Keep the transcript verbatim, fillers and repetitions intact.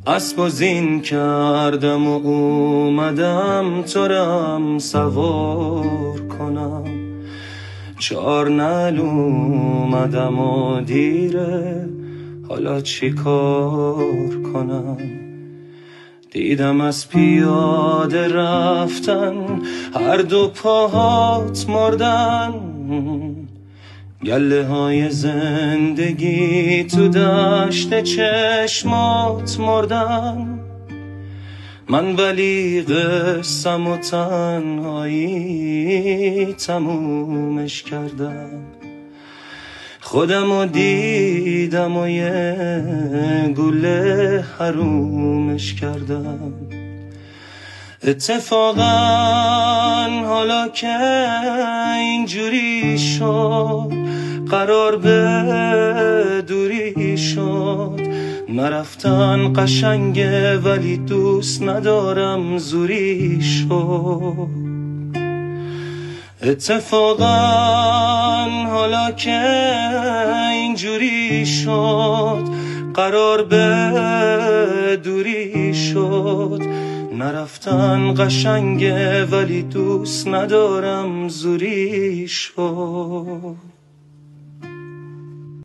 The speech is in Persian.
اسب و زین کردم و اومدم تو رم سوار کنم. چار نعل اومدم و دیره، حالا چی کار کنم؟ دیدم از پیاده رفتن هر دو پاهات مردن. گله های زندگی تو دشت چشمات مردن. من ولی قسم و تنهایی تمومش کردم. خودمو دیدم و یه گوله حرومش کردم. اتفاقا حالا که اینجوری شد، قرار به دوری شد. نرفتن قشنگه ولی دوست ندارم زوری شد. اتفاقا حالا که اینجوری شد، قرار به دوری شد. نرفتن قشنگه ولی دوست ندارم زوری شد.